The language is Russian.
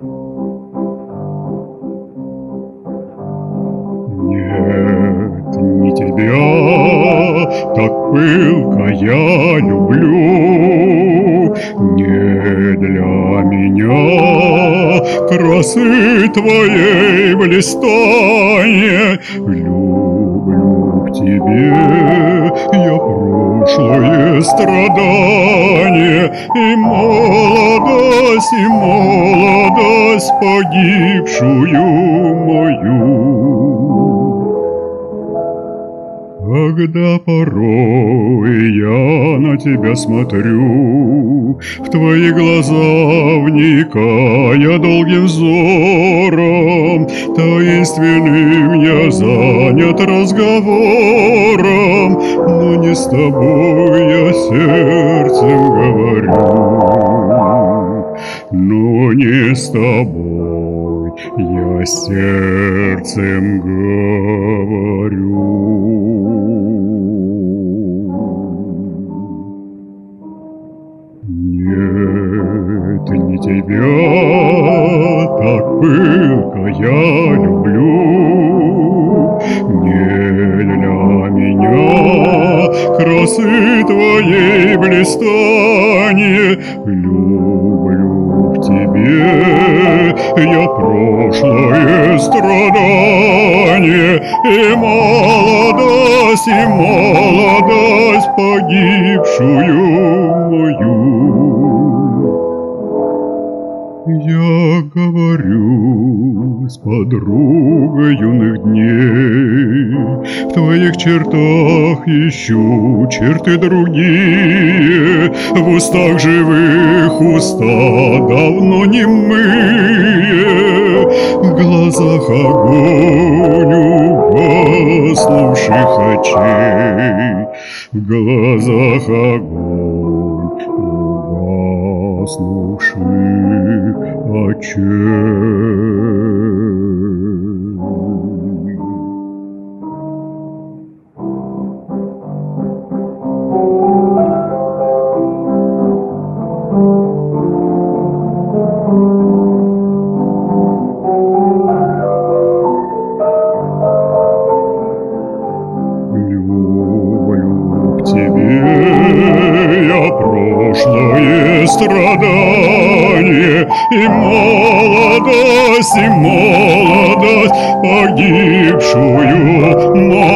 Нет, не тебя, так пылко я люблю, не для меня красы твоей блистанье. Люблю к тебе я прошлое страдание, и молодость погибшую мою. Когда порой я на тебя смотрю, в твои глаза вникая долгим взором, таинственным я занят разговором, но не с тобой я сердцем говорю, но не с тобой я сердцем говорю. Нет, не тебя, так пылко я люблю, не для меня красы твоей блистанье. Люблю к тебе я прошлое страдание, и молодость погибшую мою. Я говорю с подругой юных дней, в твоих чертах ищу черты другие, в устах живых уста давно немые, в глазах огонь угаснувших очей, в глазах огонь угаснувших очей. Люблю к тебе я прошлое страдание, и молодость погибшую